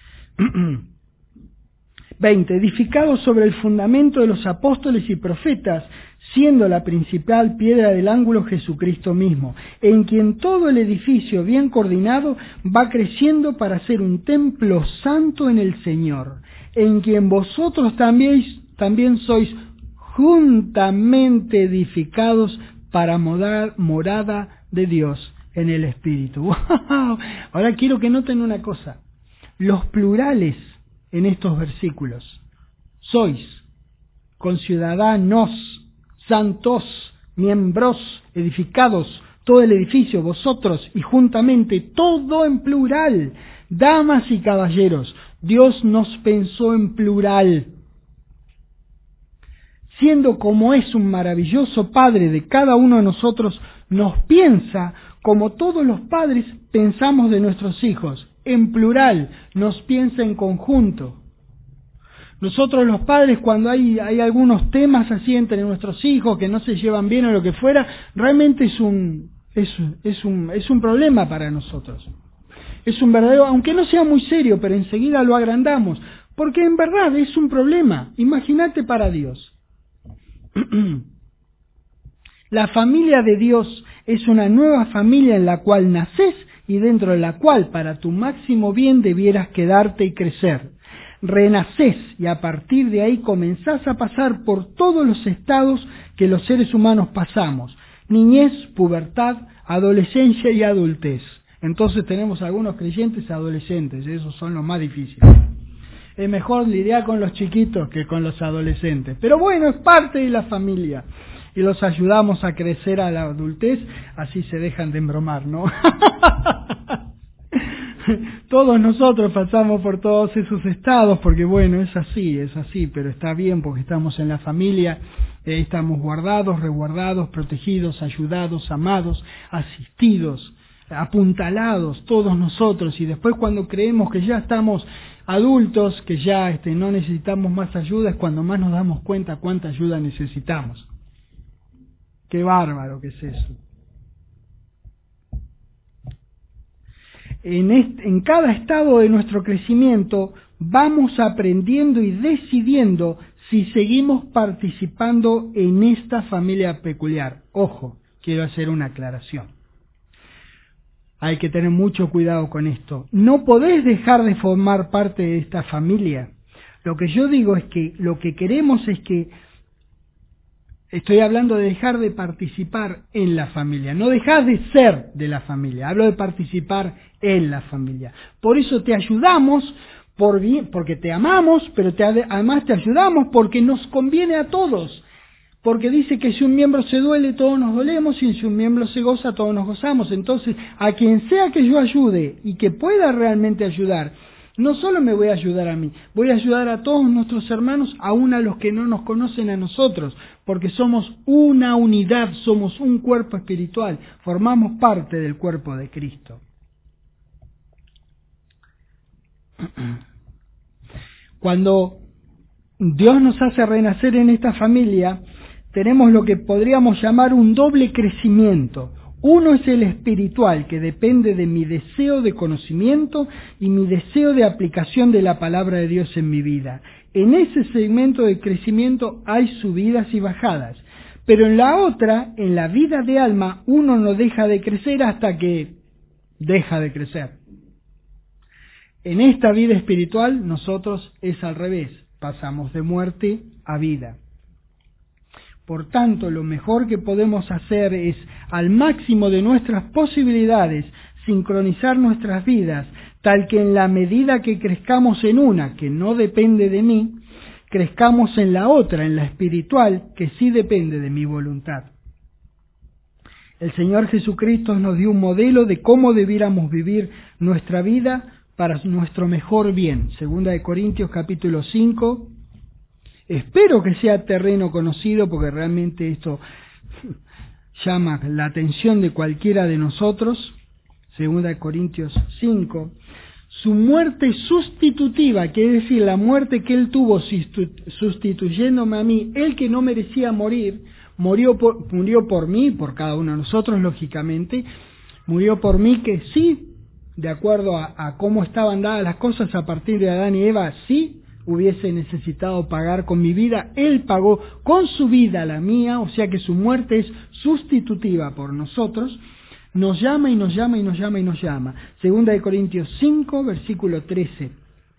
veinte. Edificados sobre el fundamento de los apóstoles y profetas, siendo la principal piedra del ángulo Jesucristo mismo, en quien todo el edificio bien coordinado va creciendo para ser un templo santo en el Señor, en quien vosotros también, también sois juntamente edificados para morar, morada de Dios en el Espíritu. ¡Wow! Ahora quiero que noten una cosa. Los plurales en estos versículos. Sois, conciudadanos, santos, miembros, edificados, todo el edificio, vosotros y juntamente, todo en plural. Damas y caballeros, Dios nos pensó en plural. Siendo como es un maravilloso Padre de cada uno de nosotros, nos piensa como todos los padres pensamos de nuestros hijos. En plural, nos piensa en conjunto. Nosotros los padres, cuando hay, hay algunos temas así entre nuestros hijos que no se llevan bien o lo que fuera, realmente es un, es, es un, es un problema para nosotros. Es un verdadero, aunque no sea muy serio, pero enseguida lo agrandamos, porque en verdad es un problema. Imagínate para Dios. La familia de Dios es una nueva familia en la cual naces y dentro de la cual para tu máximo bien debieras quedarte y crecer. Renacés y a partir de ahí comenzás a pasar por todos los estados que los seres humanos pasamos: niñez, pubertad, adolescencia y adultez. Entonces tenemos algunos creyentes adolescentes, esos son los más difíciles. Es mejor lidiar con los chiquitos que con los adolescentes, pero bueno, es parte de la familia y los ayudamos a crecer a la adultez, así se dejan de embromar, ¿no? Todos nosotros pasamos por todos esos estados, porque bueno, es así, es así, pero está bien porque estamos en la familia, eh, estamos guardados, resguardados, protegidos, ayudados, amados, asistidos, apuntalados, todos nosotros, y después cuando creemos que ya estamos adultos, que ya este, no necesitamos más ayuda, es cuando más nos damos cuenta cuánta ayuda necesitamos. Qué bárbaro que es eso. En, este, en cada estado de nuestro crecimiento vamos aprendiendo y decidiendo si seguimos participando en esta familia peculiar. Ojo, quiero hacer una aclaración. Hay que tener mucho cuidado con esto. No podés dejar de formar parte de esta familia. Lo que yo digo es que lo que queremos es que, estoy hablando de dejar de participar en la familia, no dejar de ser de la familia, hablo de participar en la familia. Por eso te ayudamos, por bien, porque te amamos, pero te, además te ayudamos porque nos conviene a todos. Porque dice que si un miembro se duele, todos nos dolemos, y si un miembro se goza, todos nos gozamos. Entonces, a quien sea que yo ayude y que pueda realmente ayudar, no solo me voy a ayudar a mí, voy a ayudar a todos nuestros hermanos, aún a los que no nos conocen a nosotros, porque somos una unidad, somos un cuerpo espiritual, formamos parte del cuerpo de Cristo. Cuando Dios nos hace renacer en esta familia, tenemos lo que podríamos llamar un doble crecimiento. Uno es el espiritual, que depende de mi deseo de conocimiento y mi deseo de aplicación de la palabra de Dios en mi vida. En ese segmento de crecimiento hay subidas y bajadas, pero en la otra, en la vida de alma, uno no deja de crecer hasta que deja de crecer. En esta vida espiritual, nosotros es al revés, pasamos de muerte a vida. Por tanto, lo mejor que podemos hacer es, al máximo de nuestras posibilidades, sincronizar nuestras vidas, tal que en la medida que crezcamos en una, que no depende de mí, crezcamos en la otra, en la espiritual, que sí depende de mi voluntad. El Señor Jesucristo nos dio un modelo de cómo debiéramos vivir nuestra vida para nuestro mejor bien. Segunda de Corintios capítulo cinco. Espero que sea terreno conocido porque realmente esto llama la atención de cualquiera de nosotros. Segunda de Corintios cinco. Su muerte sustitutiva, quiere decir la muerte que Él tuvo sustituyéndome a mí, Él que no merecía morir, murió por, murió por mí, por cada uno de nosotros, lógicamente, murió por mí que sí, de acuerdo a, a cómo estaban dadas las cosas a partir de Adán y Eva, sí hubiese necesitado pagar con mi vida, Él pagó con su vida la mía, o sea que su muerte es sustitutiva por nosotros. Nos llama y nos llama y nos llama y nos llama. Segunda de Corintios cinco, versículo trece.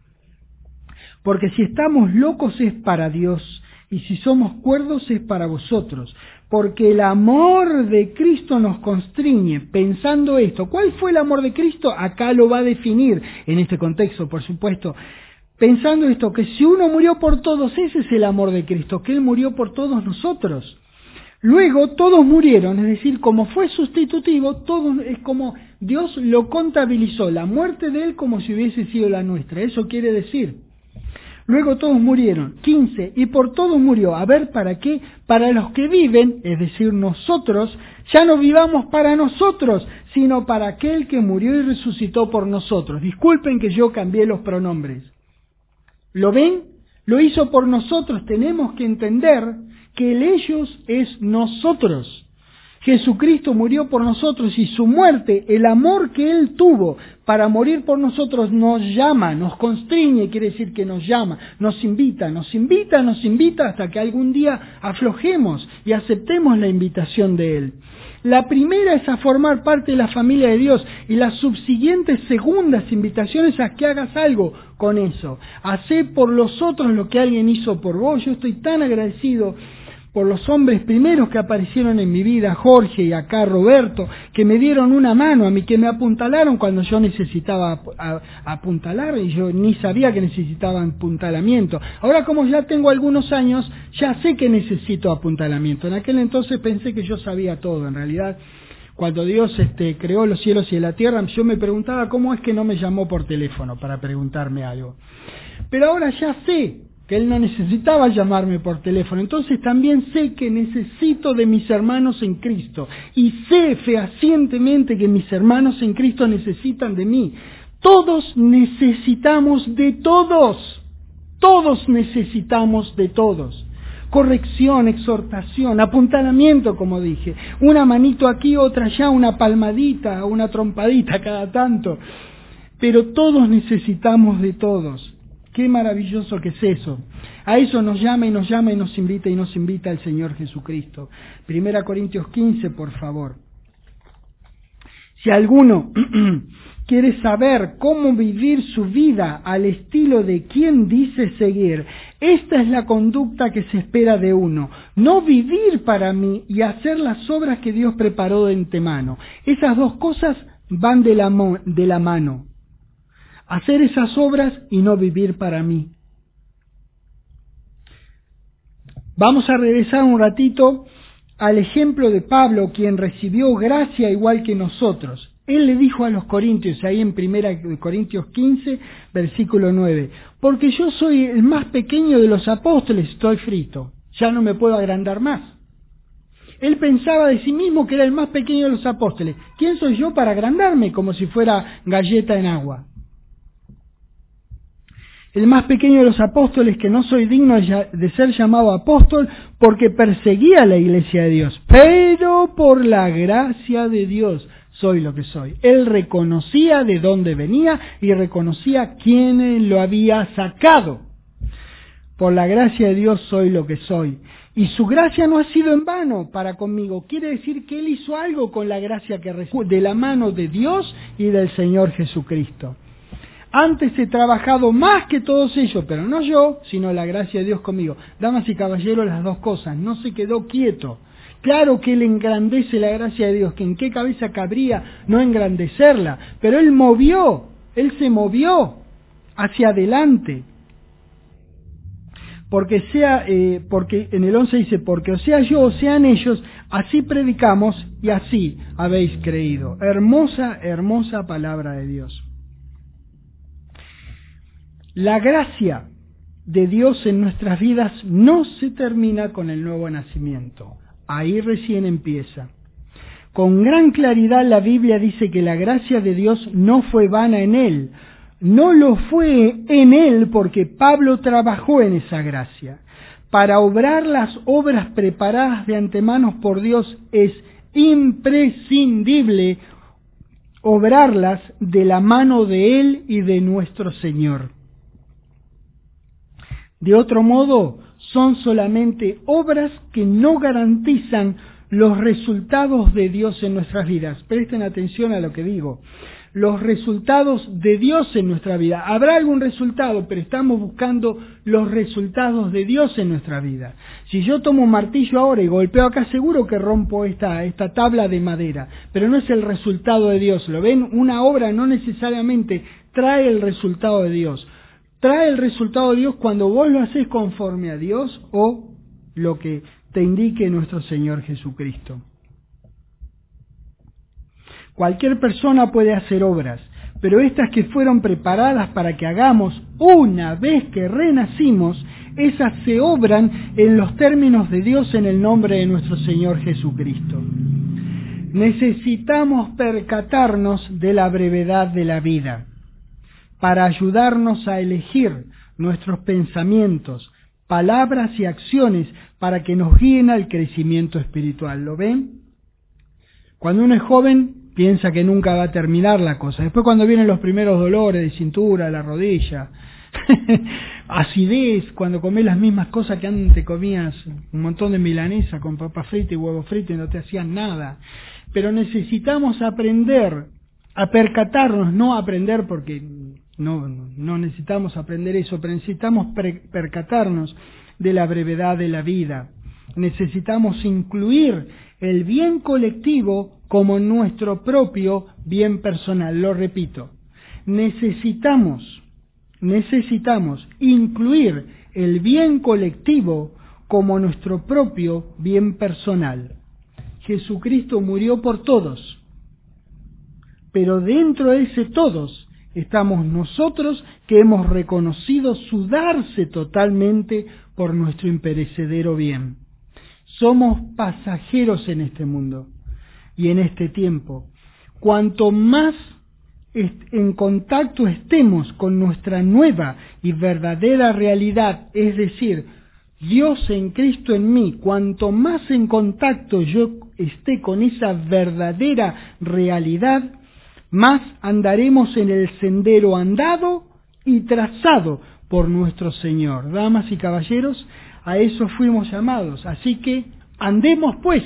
Porque si estamos locos es para Dios, y si somos cuerdos es para vosotros. Porque el amor de Cristo nos constriñe. Pensando esto, ¿cuál fue el amor de Cristo? Acá lo va a definir, en este contexto, por supuesto. Pensando esto, que si uno murió por todos, ese es el amor de Cristo, que Él murió por todos nosotros. Luego todos murieron, es decir, como fue sustitutivo, todos, es como Dios lo contabilizó, la muerte de Él como si hubiese sido la nuestra, eso quiere decir. Luego todos murieron, quince, y por todos murió, a ver, ¿para qué? Para los que viven, es decir, nosotros, ya no vivamos para nosotros, sino para aquel que murió y resucitó por nosotros. Disculpen que yo cambié los pronombres. ¿Lo ven? Lo hizo por nosotros, tenemos que entender que el ellos es nosotros. Jesucristo murió por nosotros y su muerte, el amor que Él tuvo para morir por nosotros nos llama, nos constriñe, quiere decir que nos llama, nos invita, nos invita, nos invita hasta que algún día aflojemos y aceptemos la invitación de Él. La primera es a formar parte de la familia de Dios y las subsiguientes segundas invitaciones a que hagas algo con eso. Hacé por los otros lo que alguien hizo por vos. Yo estoy tan agradecido por los hombres primeros que aparecieron en mi vida, Jorge y acá Roberto, que me dieron una mano a mí, que me apuntalaron cuando yo necesitaba apuntalar y yo ni sabía que necesitaba apuntalamiento. Ahora como ya tengo algunos años, ya sé que necesito apuntalamiento. En aquel entonces pensé que yo sabía todo, en realidad. Cuando Dios este, creó los cielos y la tierra, yo me preguntaba cómo es que no me llamó por teléfono para preguntarme algo. Pero ahora ya sé que Él no necesitaba llamarme por teléfono, entonces también sé que necesito de mis hermanos en Cristo, y sé fehacientemente que mis hermanos en Cristo necesitan de mí. Todos necesitamos de todos, todos necesitamos de todos. Corrección, exhortación, apuntalamiento, como dije, una manito aquí, otra allá, una palmadita, una trompadita cada tanto, pero todos necesitamos de todos. Qué maravilloso que es eso. A eso nos llama y nos llama y nos invita y nos invita el Señor Jesucristo. Primera Corintios quince, por favor. Si alguno quiere saber cómo vivir su vida al estilo de quien dice seguir, esta es la conducta que se espera de uno. No vivir para mí y hacer las obras que Dios preparó de antemano. Esas dos cosas van de la, mo- de la mano. Hacer esas obras y no vivir para mí. Vamos a regresar un ratito al ejemplo de Pablo, quien recibió gracia igual que nosotros. Él le dijo a los corintios, ahí en primera Corintios quince, versículo nueve, porque yo soy el más pequeño de los apóstoles, estoy frito, ya no me puedo agrandar más. Él pensaba de sí mismo que era el más pequeño de los apóstoles. ¿Quién soy yo para agrandarme como si fuera galleta en agua? El más pequeño de los apóstoles, que no soy digno de ser llamado apóstol porque perseguía a la iglesia de Dios, pero por la gracia de Dios soy lo que soy. Él reconocía de dónde venía y reconocía quién lo había sacado. Por la gracia de Dios soy lo que soy. Y su gracia no ha sido en vano para conmigo. Quiere decir que Él hizo algo con la gracia que recibió de la mano de Dios y del Señor Jesucristo. Antes he trabajado más que todos ellos, pero no yo, sino la gracia de Dios conmigo. Damas y caballeros, las dos cosas. No se quedó quieto. Claro que Él engrandece la gracia de Dios, que en qué cabeza cabría no engrandecerla, pero Él movió, Él se movió hacia adelante. porque sea, eh, porque en el once dice, porque o sea yo o sean ellos, así predicamos y así habéis creído. Hermosa, hermosa palabra de Dios. La gracia de Dios en nuestras vidas no se termina con el nuevo nacimiento. Ahí recién empieza. Con gran claridad la Biblia dice que la gracia de Dios no fue vana en Él. No lo fue en Él porque Pablo trabajó en esa gracia. Para obrar las obras preparadas de antemano por Dios es imprescindible obrarlas de la mano de Él y de nuestro Señor. De otro modo, son solamente obras que no garantizan los resultados de Dios en nuestras vidas. Presten atención a lo que digo. Los resultados de Dios en nuestra vida. Habrá algún resultado, pero estamos buscando los resultados de Dios en nuestra vida. Si yo tomo un martillo ahora y golpeo acá, seguro que rompo esta, esta tabla de madera, pero no es el resultado de Dios. ¿Lo ven? Una obra no necesariamente trae el resultado de Dios. Trae el resultado de Dios cuando vos lo haces conforme a Dios o lo que te indique nuestro Señor Jesucristo. Cualquier persona puede hacer obras, pero estas que fueron preparadas para que hagamos una vez que renacimos, esas se obran en los términos de Dios en el nombre de nuestro Señor Jesucristo. Necesitamos percatarnos de la brevedad de la vida para ayudarnos a elegir nuestros pensamientos, palabras y acciones para que nos guíen al crecimiento espiritual. ¿Lo ven? Cuando uno es joven, piensa que nunca va a terminar la cosa. Después cuando vienen los primeros dolores de cintura, la rodilla, acidez, cuando comés las mismas cosas que antes comías, un montón de milanesa con papa frita y huevo frito y no te hacían nada. Pero necesitamos aprender a percatarnos, no aprender porque no, no necesitamos aprender eso, pero necesitamos pre- percatarnos de la brevedad de la vida. Necesitamos incluir el bien colectivo como nuestro propio bien personal. Lo repito, necesitamos, necesitamos incluir el bien colectivo como nuestro propio bien personal. Jesucristo murió por todos, pero dentro de ese todos estamos nosotros que hemos reconocido su darse totalmente por nuestro imperecedero bien. Somos pasajeros en este mundo y en este tiempo. Cuanto más en contacto estemos con nuestra nueva y verdadera realidad, es decir, Dios en Cristo en mí, cuanto más en contacto yo esté con esa verdadera realidad, más andaremos en el sendero andado y trazado por nuestro Señor. Damas y caballeros, a eso fuimos llamados. Así que andemos pues.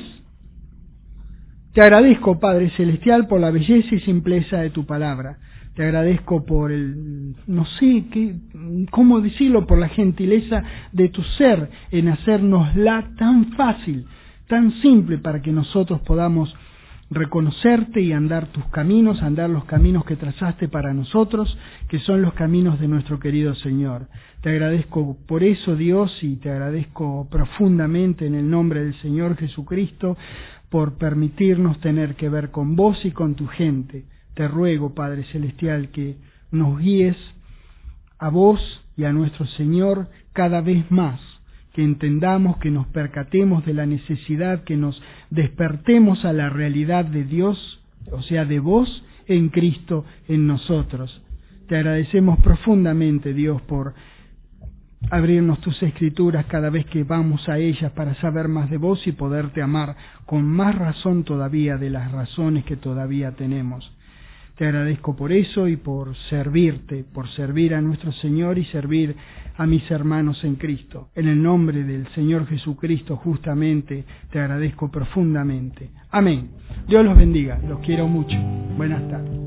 Te agradezco, Padre Celestial, por la belleza y simpleza de tu palabra. Te agradezco por el, no sé qué, cómo decirlo, por la gentileza de tu ser en hacernosla tan fácil, tan simple para que nosotros podamos reconocerte y andar tus caminos, andar los caminos que trazaste para nosotros, que son los caminos de nuestro querido Señor. Te agradezco por eso, Dios, y te agradezco profundamente en el nombre del Señor Jesucristo por permitirnos tener que ver con vos y con tu gente. Te ruego, Padre Celestial, que nos guíes a vos y a nuestro Señor cada vez más, que entendamos, que nos percatemos de la necesidad, que nos despertemos a la realidad de Dios, o sea, de vos en Cristo en nosotros. Te agradecemos profundamente, Dios, por abrirnos tus escrituras cada vez que vamos a ellas para saber más de vos y poderte amar con más razón todavía de las razones que todavía tenemos. Te agradezco por eso y por servirte, por servir a nuestro Señor y servir a mis hermanos en Cristo. En el nombre del Señor Jesucristo, justamente, te agradezco profundamente. Amén. Dios los bendiga. Los quiero mucho. Buenas tardes.